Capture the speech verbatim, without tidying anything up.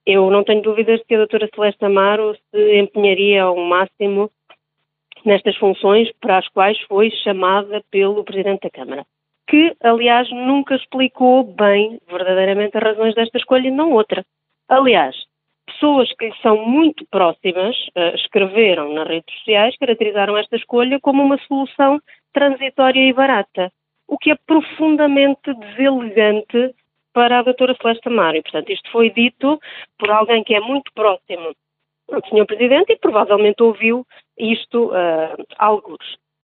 eu não tenho dúvidas de que a doutora Celeste Amaro se empenharia ao máximo nestas funções para as quais foi chamada pelo Presidente da Câmara, que, aliás, nunca explicou bem, verdadeiramente, as razões desta escolha e não outra. Aliás, pessoas que lhe são muito próximas uh, escreveram nas redes sociais, caracterizaram esta escolha como uma solução transitória e barata, o que é profundamente deselegante para a doutora Celeste Amaro. E, portanto, isto foi dito por alguém que é muito próximo do senhor Presidente e provavelmente ouviu isto uh, algures.